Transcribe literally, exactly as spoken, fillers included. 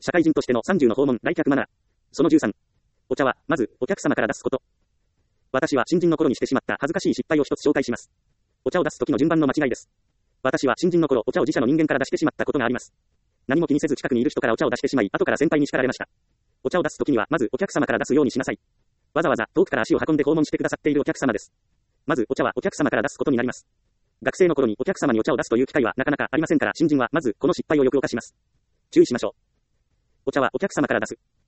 社会人としてのさんじゅうの訪問来客マナー。そのじゅうさん。お茶は、まず、お客様から出すこと。私は新人の頃にしてしまった恥ずかしい失敗を一つ紹介します。お茶を出す時の順番の間違いです。私は新人の頃、お茶を自社の人間から出してしまったことがあります。何も気にせず近くにいる人からお茶を出してしまい、後から先輩に叱られました。お茶を出す時には、まずお客様から出すようにしなさい。わざわざ遠くから足を運んで訪問してくださっているお客様です。まずお茶はお客様から出すことになります。学生の頃にお客様にお茶を出すという機会はなかなかありませんから、新人はまずこの失敗をよく犯します。注意しましょう。お茶はお客様から出す。